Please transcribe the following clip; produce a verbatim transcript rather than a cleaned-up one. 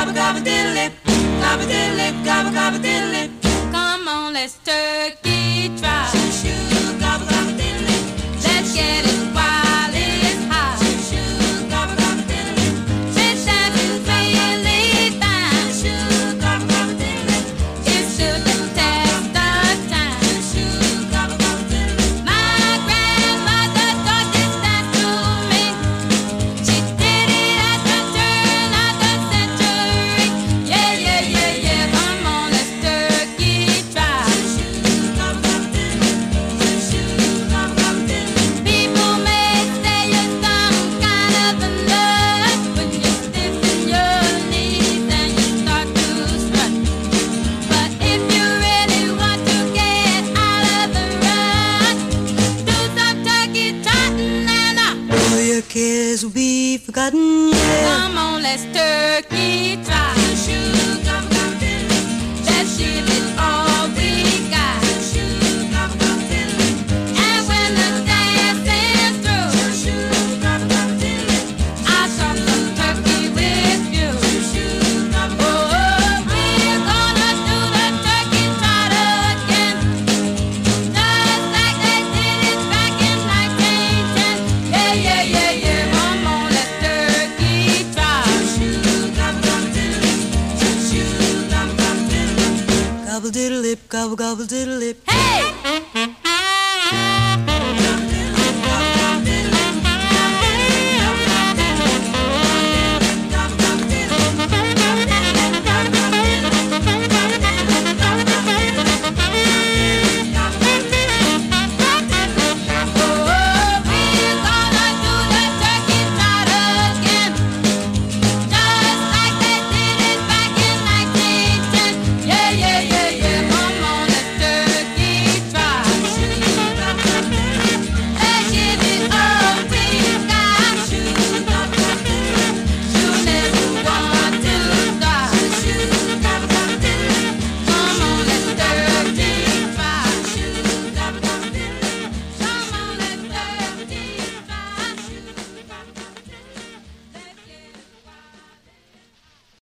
gobble gobble diddle lip, gobble diddle lip, gobble gobble diddle lip. Come on, let's turkey trot. Shoo shoo, gobble gobble diddle lip. Let's get it while it's hot. Shoo shoo, gobble gobble diddle lip. It's time to really fine. Shoo shoo, gobble gobble diddle lip. It's to the test of time. Shoo shoo, gobble gobble diddle lip. My grandmother taught this dance to me. She did it at the turn of the century. Yeah, yeah, yeah, yeah. Come on, let's turkey trot. Shoo shoo, gobble gobble diddle lip. Shoo shoo, gobble gobble diddle lip. People may say you're some kind of a nut when you're stiffing your knees and you start to strut. But if you really want to get out of the rut, do some turkey trotting and uh, all your cares will be forgotten. Yeah. Come on, let's turkey trot. Shoo shoo, gobble gobble diddle lip. Let's give it all we got. Shoo shoo, gobble gobble diddle lip. And when the dance is through, shoo shoo, gobble gobble diddle lip. I'll talk some turkey with you. Shoo shoo, gobble gobble diddle lip. Oh, we're gonna do the turkey trot again, just like they did it back in nineteen ten. Yeah, yeah, yeah, yeah. Come on, let's turkey trot. Shoo shoo, gobble gobble diddle lip. Shoo shoo, gobble gobble diddle lip. Gobble diddle lip, gobble gobble diddle lip.